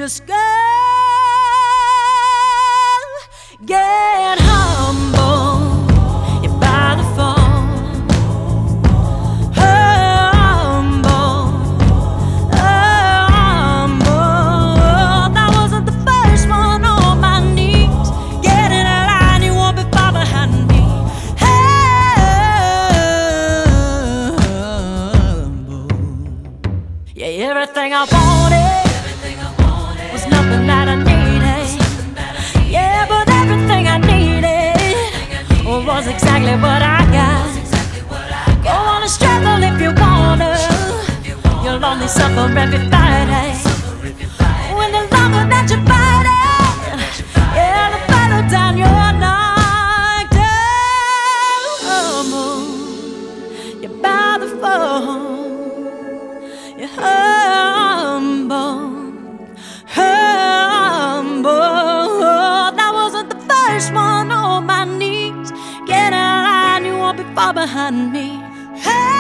just go, get humble. You're by the phone, humble, humble. That wasn't the first one on my knees. Get in a line, you won't be far behind me. Humble. Yeah, everything I wanted was nothing that I needed. Yeah, but everything I needed was exactly what I got. Go on and struggle if you wanna. You'll only suffer every Friday. When the longer that you fight it, yeah, the further down you're knocked down. You're by the phone, you're humble, humble. That wasn't the first one on my knees. Get in line, you won't be far behind me. Hey.